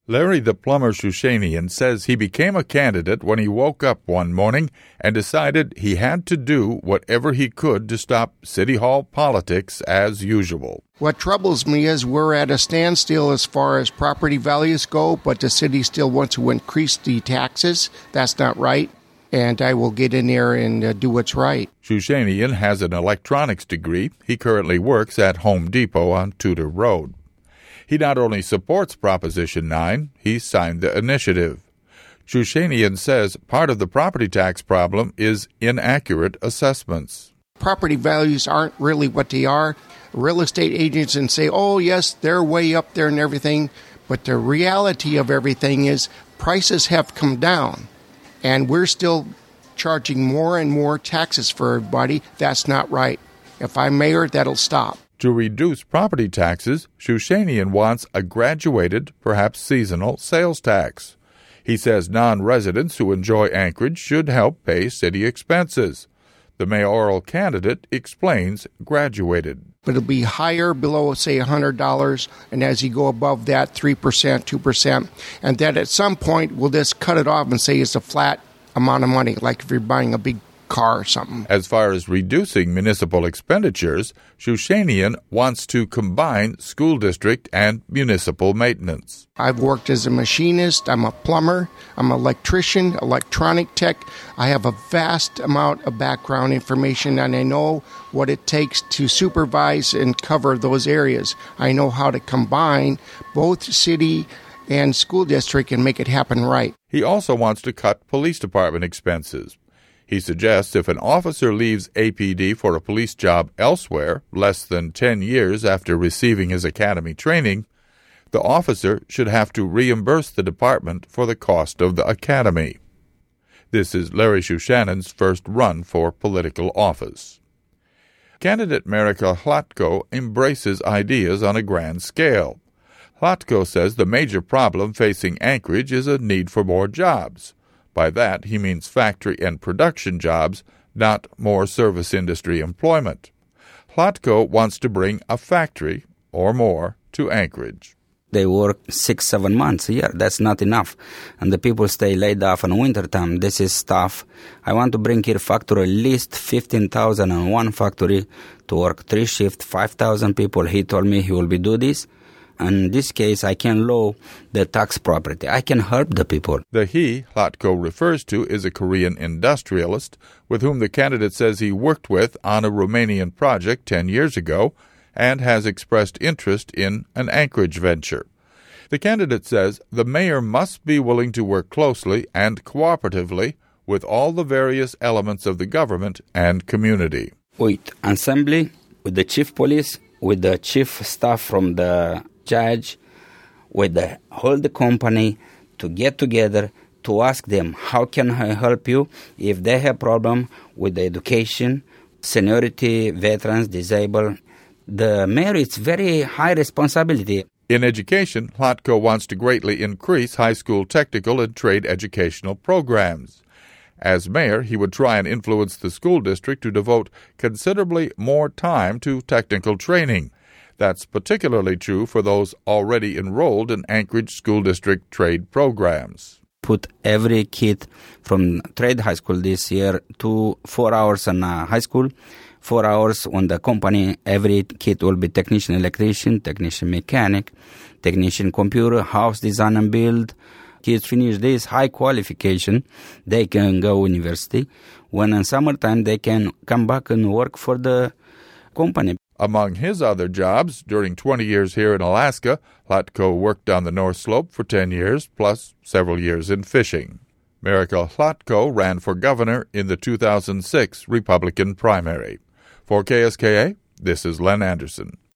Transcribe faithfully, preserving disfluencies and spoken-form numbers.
Larry the Plumber Shushanian says he became a candidate when he woke up one morning and decided he had to do whatever he could to stop City Hall politics as usual. What troubles me is we're at a standstill as far as property values go, but the city still wants to increase the taxes. That's not right, and I will get in there and uh, do what's right. Shushanian has an electronics degree. He currently works at Home Depot on Tudor Road. He not only supports Proposition nine, he signed the initiative. Shushanian says part of the property tax problem is inaccurate assessments. Property values aren't really what they are. Real estate agents and say, oh, yes, they're way up there and everything. But the reality of everything is prices have come down, and we're still charging more and more taxes for everybody. That's not right. If I'm mayor, that'll stop. To reduce property taxes, Shushanian wants a graduated, perhaps seasonal, sales tax. He says non-residents who enjoy Anchorage should help pay city expenses. The mayoral candidate explains graduated. But it'll be higher below, say, one hundred dollars, and as you go above that, three percent, two percent. And then at some point, we'll just cut it off and say it's a flat amount of money, like if you're buying a big car or something. As far as reducing municipal expenditures, Shushanian wants to combine school district and municipal maintenance. I've worked as a machinist, I'm a plumber, I'm an electrician, electronic tech. I have a vast amount of background information, and I know what it takes to supervise and cover those areas. I know how to combine both city and school district and make it happen right. He also wants to cut police department expenses. He suggests if an officer leaves A P D for a police job elsewhere less than ten years after receiving his academy training, the officer should have to reimburse the department for the cost of the academy. This is Larry Shushanian's first run for political office. Candidate Marika Hlatko embraces ideas on a grand scale. Hlatko says the major problem facing Anchorage is a need for more jobs. By that, he means factory and production jobs, not more service industry employment. Hlatko wants to bring a factory, or more, to Anchorage. They work six, seven months a year. That's not enough. And the people stay laid off in wintertime. This is tough. I want to bring here factory at least fifteen thousand in one factory to work three shifts, five thousand people. He told me he will be do this. In this case, I can lower the tax property. I can help the people. The he Hlatko refers to is a Korean industrialist with whom the candidate says he worked with on a Romanian project ten years ago and has expressed interest in an Anchorage venture. The candidate says the mayor must be willing to work closely and cooperatively with all the various elements of the government and community. With assembly, with the chief police, with the chief staff from the judge, with the whole the company, to get together to ask them how can I help you if they have problem with the education, seniority, veterans, disabled. The mayor is very high responsibility. In education, Hlatko wants to greatly increase high school technical and trade educational programs. As mayor, he would try and influence the school district to devote considerably more time to technical training. That's particularly true for those already enrolled in Anchorage School District trade programs. Put every kid from trade high school this year to four hours in uh, high school, four hours on the company. Every kid will be technician electrician, technician mechanic, technician computer, house design and build. Kids finish this high qualification, they can go university. When in summertime, they can come back and work for the company. Among his other jobs, during twenty years here in Alaska, Hlatko worked on the North Slope for ten years, plus several years in fishing. Marika Hlatko ran for governor in the two thousand six Republican primary. For K S K A, this is Len Anderson.